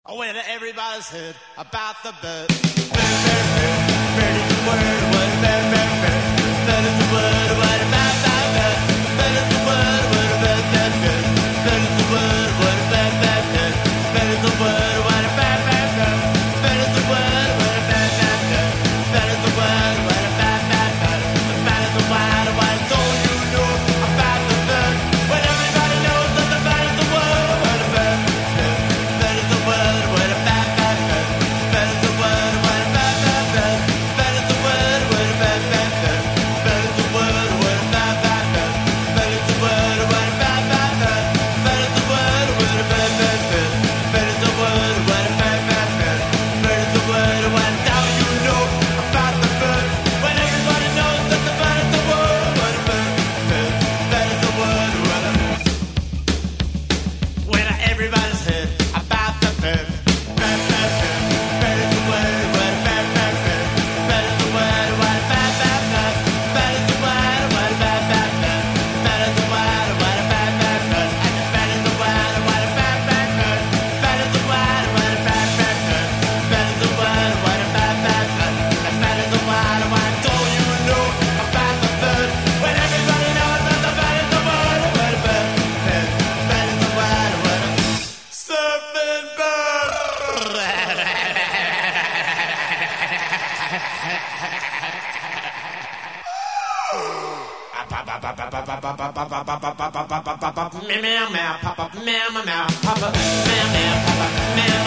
When everybody's heard about the bird. Bird is the word, what a bird, bird, bird. Bird is the word, what a bird, bird, bird. Bird is the word, what a bird, bird, bird. Bird is the word, what a bird, bird, bird. Bird is the word, what a bird, bird, bird. Bird is the word, what a bird, bird, bird. Bird is the word, what a bird, bird, bird. The bird is the word, what don't you know about the bird? When everybody knows that the bird is the word, what a bird, bird. Bird is the word, what a bird, bird, bird. Bird is the word, what a bird, bird, bird. Bird is the word, what a bird, bird, bird. Bird is the word, what a bird, bird, bird. Bird is the word, what a bird, bird, bird. Bird is the word, what a bird, bird, bird. Bird is the word, what a bird, bird, bird. Bird is the word, what don't you know about the bird? When everybody knows that the bird is the word, what a bird, bird. Bird is the word, what a when everybody's heard about the bird. Bird, bird, bird. Bird is the word, what a bird, bird, bird. Bird is the word, what a bird, bird, bird. Bird is the word, what a bird, bird, bird. Bird is the word, what a bird, bird, bird. And the bird is the word, what a bird, bird, bird. Bird is the word, what a bird, bird, bird. Bird is the word, what a bird, bird, bird. The bird is the word, what don't you know about the bird? When everybody knows that the bird is the word, what a bird, bird. Bird is the word, what a surfing bird. Meow meow, pop up, meow meow, pop up, meow meow, pop up, meow